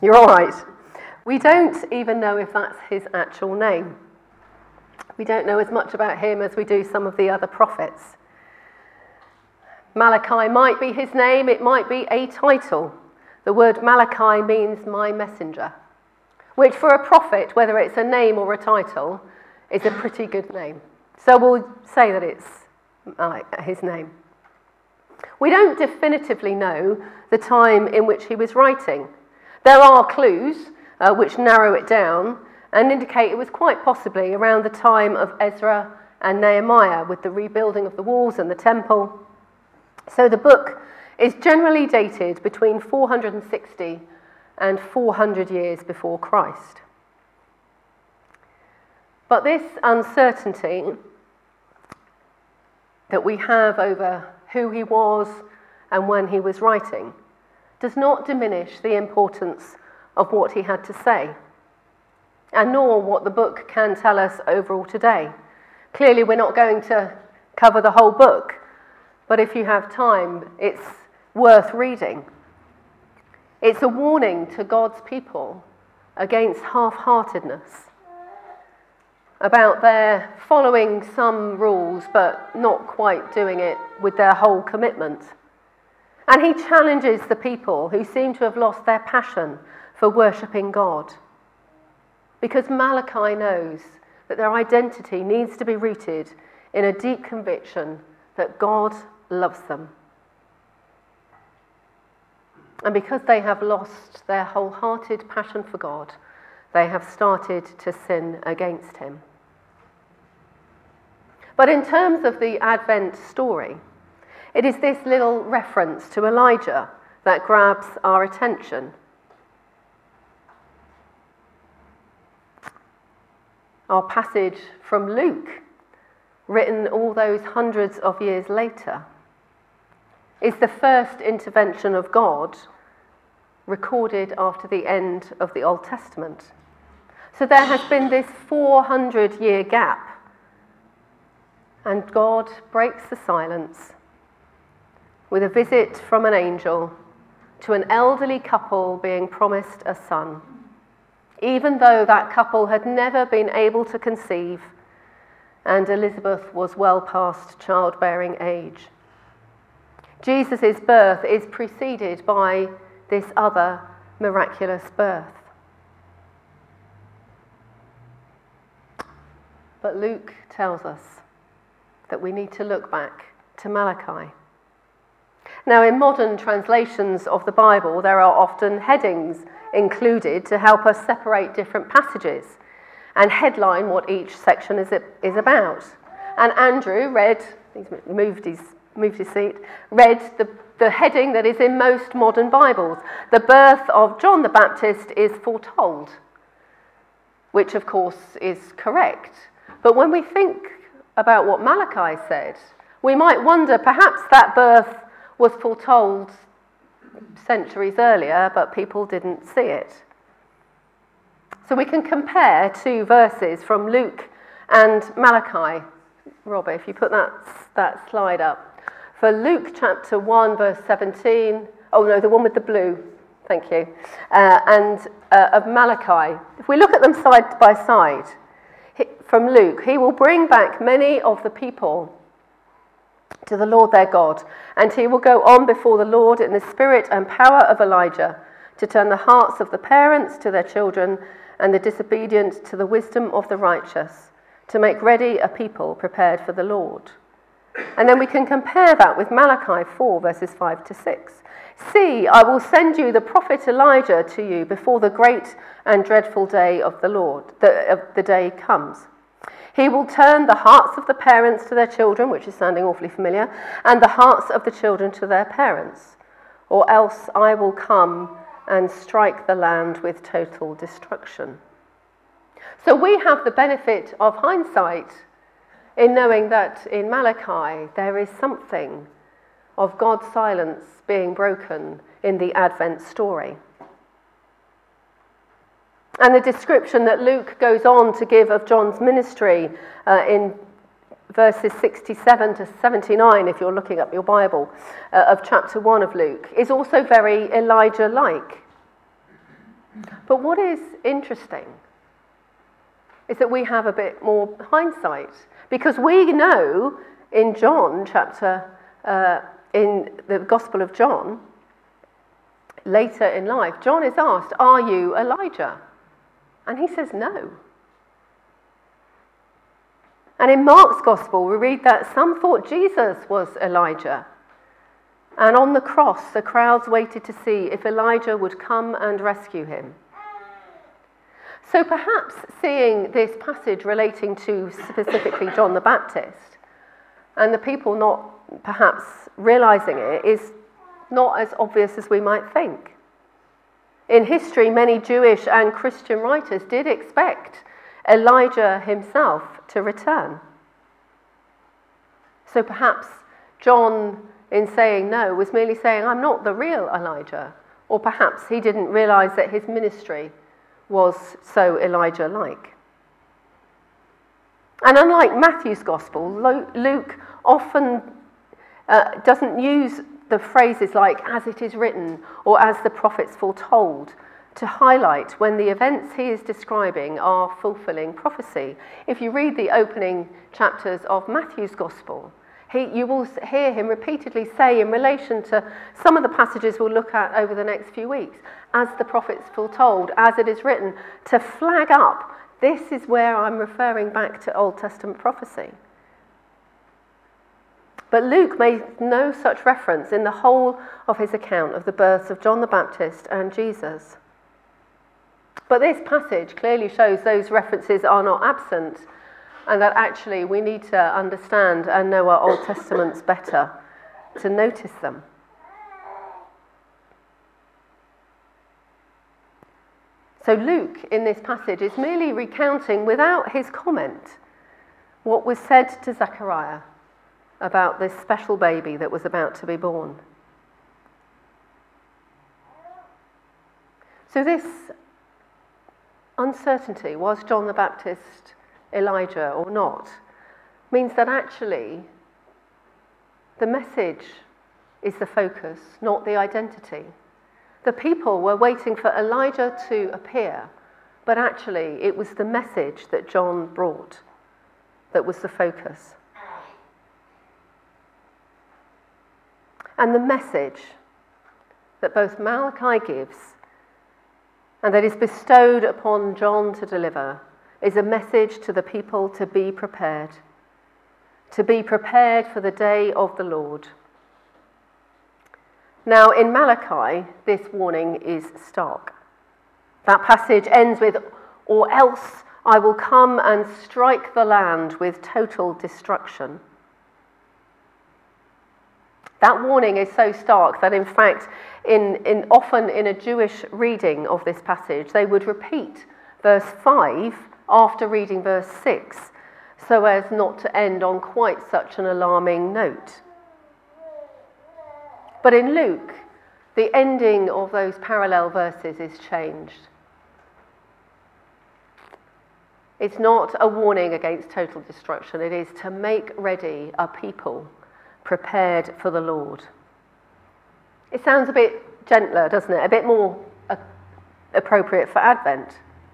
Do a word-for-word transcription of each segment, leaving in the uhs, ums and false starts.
You're all right. We don't even know if that's his actual name. We don't know as much about him as we do some of the other prophets. Malachi might be his name, it might be a title. The word Malachi means my messenger, which for a prophet, whether it's a name or a title, is a pretty good name. So we'll say that it's his name. We don't definitively know the time in which he was writing. There are clues uh, which narrow it down and indicate it was quite possibly around the time of Ezra and Nehemiah with the rebuilding of the walls and the temple. So the book is generally dated between four hundred sixty and four hundred years before Christ. But this uncertainty that we have over who he was and when he was writing does not diminish the importance of what he had to say, and nor what the book can tell us overall today. Clearly, we're not going to cover the whole book, but if you have time, it's worth reading. It's a warning to God's people against half-heartedness, about their following some rules but not quite doing it with their whole commitment. And he challenges the people who seem to have lost their passion for worshipping God, because Malachi knows that their identity needs to be rooted in a deep conviction that God loves them. And because they have lost their wholehearted passion for God, they have started to sin against him. But in terms of the Advent story, it is this little reference to Elijah that grabs our attention. Our passage from Luke, written all those hundreds of years later, is the first intervention of God recorded after the end of the Old Testament. So there has been this four hundred year gap, and God breaks the silence with a visit from an angel to an elderly couple being promised a son, even though that couple had never been able to conceive and Elizabeth was well past childbearing age. Jesus' birth is preceded by this other miraculous birth. But Luke tells us that we need to look back to Malachi. Now, in modern translations of the Bible, there are often headings included to help us separate different passages and headline what each section is, is about. And Andrew read, he's moved his, moved his seat, read the, the heading that is in most modern Bibles. The birth of John the Baptist is foretold, which of course is correct. But when we think about what Malachi said, we might wonder perhaps that birth was foretold centuries earlier, but people didn't see it. So we can compare two verses from Luke and Malachi. Robbie, if you put that, that slide up. For Luke chapter one, verse seventeen, oh no, the one with the blue, thank you, uh, and uh, of Malachi. If we look at them side by side, he, from Luke, he will bring back many of the people to the Lord their God, and he will go on before the Lord in the spirit and power of Elijah, to turn the hearts of the parents to their children, and the disobedient to the wisdom of the righteous, to make ready a people prepared for the Lord. And then we can compare that with Malachi four, verses five to six. See, I will send you the prophet Elijah to you before the great and dreadful day of the Lord, the, uh, the day comes. He will turn the hearts of the parents to their children, which is sounding awfully familiar, and the hearts of the children to their parents, or else I will come and strike the land with total destruction. So we have the benefit of hindsight in knowing that in Malachi there is something of God's silence being broken in the Advent story. And the description that Luke goes on to give of John's ministry uh, in verses sixty-seven to seventy-nine, if you're looking up your Bible, uh, of chapter one of Luke, is also very Elijah-like. But what is interesting is that we have a bit more hindsight, because we know in John chapter, uh, in the Gospel of John, later in life, John is asked, "Are you Elijah?" And he says no. And in Mark's Gospel, we read that some thought Jesus was Elijah. And on the cross, the crowds waited to see if Elijah would come and rescue him. So perhaps seeing this passage relating to specifically John the Baptist, and the people not perhaps realizing it, is not as obvious as we might think. In history, many Jewish and Christian writers did expect Elijah himself to return. So perhaps John, in saying no, was merely saying, "I'm not the real Elijah." Or perhaps he didn't realize that his ministry was so Elijah-like. And unlike Matthew's Gospel, Luke often uh, doesn't use the phrases like "as it is written" or "as the prophets foretold" to highlight when the events he is describing are fulfilling prophecy. If you read the opening chapters of Matthew's Gospel, he, you will hear him repeatedly say, in relation to some of the passages we'll look at over the next few weeks, "as the prophets foretold," "as it is written," to flag up, this is where I'm referring back to Old Testament prophecy. But Luke made no such reference in the whole of his account of the births of John the Baptist and Jesus. But this passage clearly shows those references are not absent, and that actually we need to understand and know our Old Testaments better to notice them. So Luke, in this passage, is merely recounting, without his comment, what was said to Zechariah about this special baby that was about to be born. So this uncertainty, was John the Baptist Elijah or not, means that actually the message is the focus, not the identity. The people were waiting for Elijah to appear, but actually it was the message that John brought that was the focus. And the message that both Malachi gives and that is bestowed upon John to deliver is a message to the people to be prepared, to be prepared for the day of the Lord. Now, in Malachi, this warning is stark. That passage ends with, "Or else I will come and strike the land with total destruction." That warning is so stark that, in fact, in, in often in a Jewish reading of this passage, they would repeat verse five after reading verse six, so as not to end on quite such an alarming note. But in Luke, the ending of those parallel verses is changed. It's not a warning against total destruction, it is to make ready a people prepared for the Lord. It sounds a bit gentler, doesn't it? A bit more uh, appropriate for Advent.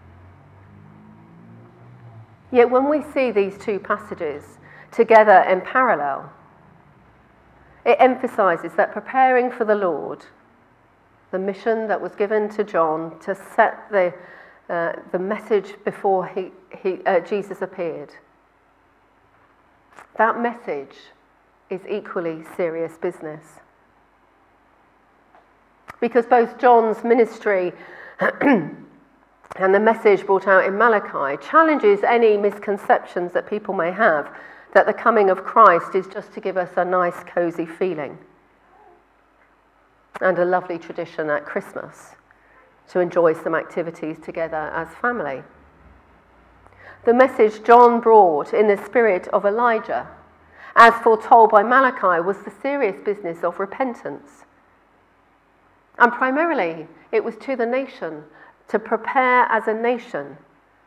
Yet when we see these two passages together in parallel, it emphasises that preparing for the Lord, the mission that was given to John to set the uh, the message before he, he uh, Jesus appeared, that message is equally serious business. Because both John's ministry and the message brought out in Malachi challenges any misconceptions that people may have that the coming of Christ is just to give us a nice, cosy feeling and a lovely tradition at Christmas to enjoy some activities together as family. The message John brought in the spirit of Elijah, as foretold by Malachi, was the serious business of repentance. And primarily, it was to the nation, to prepare as a nation.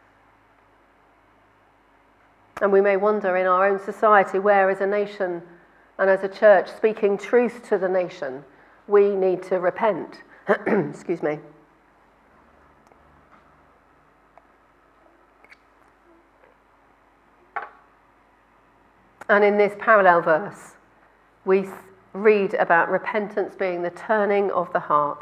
And we may wonder in our own society where, as a nation and as a church speaking truth to the nation, we need to repent. Excuse me. And in this parallel verse, we read about repentance being the turning of the heart.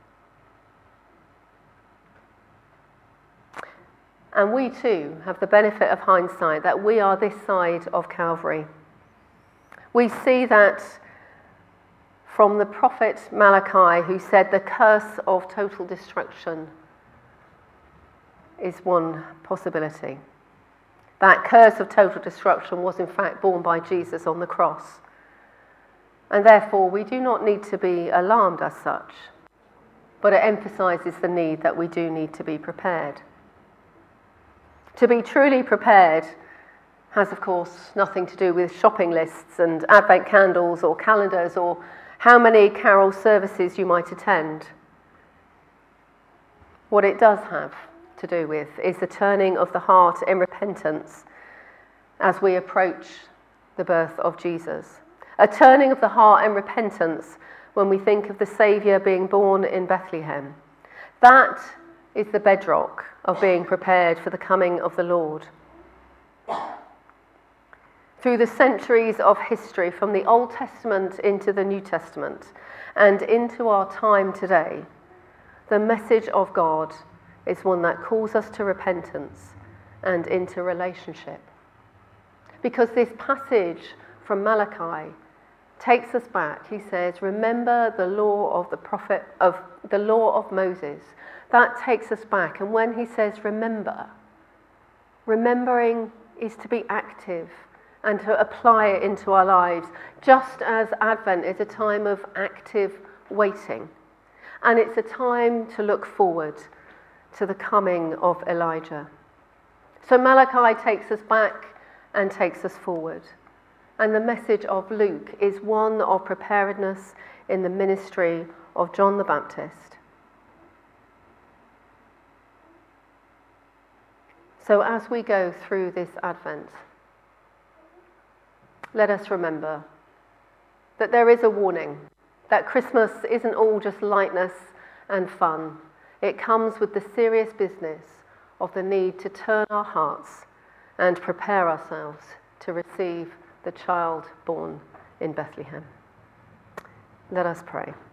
And we too have the benefit of hindsight that we are this side of Calvary. We see that from the prophet Malachi, who said the curse of total destruction is one possibility. That curse of total destruction was in fact borne by Jesus on the cross. And therefore we do not need to be alarmed as such, but it emphasises the need that we do need to be prepared. To be truly prepared has, of course, nothing to do with shopping lists and Advent candles or calendars or how many carol services you might attend. What it does have to do with is the turning of the heart in repentance as we approach the birth of Jesus. A turning of the heart in repentance when we think of the Saviour being born in Bethlehem. That is the bedrock of being prepared for the coming of the Lord. Through the centuries of history, from the Old Testament into the New Testament and into our time today, the message of God is one that calls us to repentance and into relationship. Because this passage from Malachi takes us back. He says, remember the law of the prophet, of the law of Moses. That takes us back. And when he says remember, remembering is to be active and to apply it into our lives, just as Advent is a time of active waiting. And it's a time to look forward to the coming of Elijah. So Malachi takes us back and takes us forward. And the message of Luke is one of preparedness in the ministry of John the Baptist. So as we go through this Advent, let us remember that there is a warning, that Christmas isn't all just lightness and fun. It comes with the serious business of the need to turn our hearts and prepare ourselves to receive the child born in Bethlehem. Let us pray.